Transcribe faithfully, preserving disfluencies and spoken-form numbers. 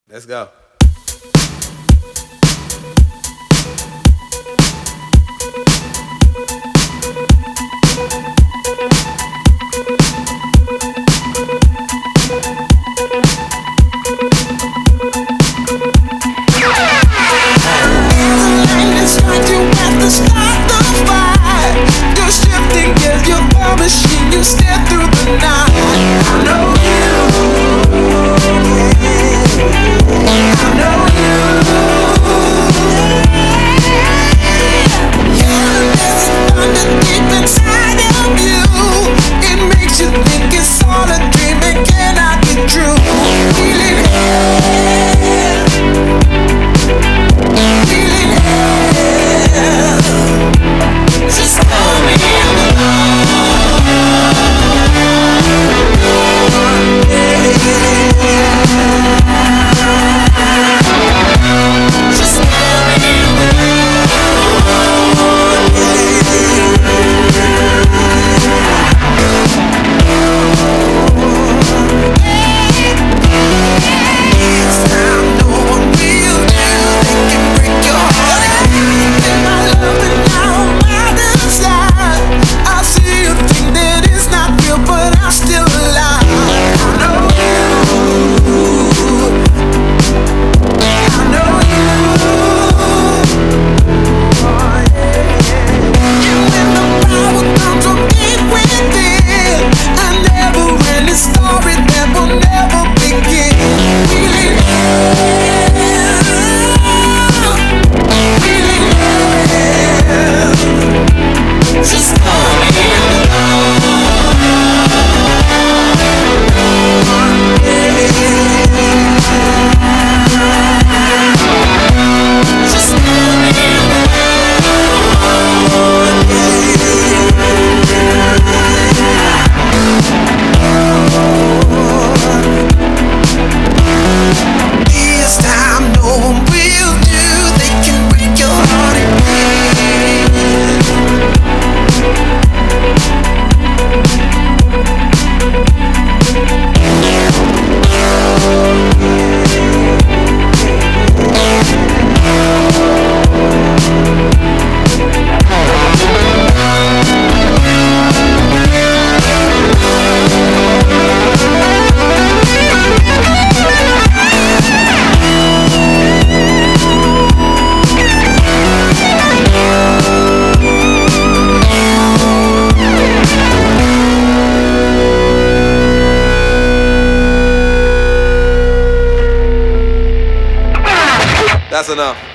Let's go. You step through the night. I know you. I know you. Yeah, there's a thunder deep inside of you. It makes you think it's all a dream and cannot be true. Feeling it. Feeling it. Just call me alone. That's enough.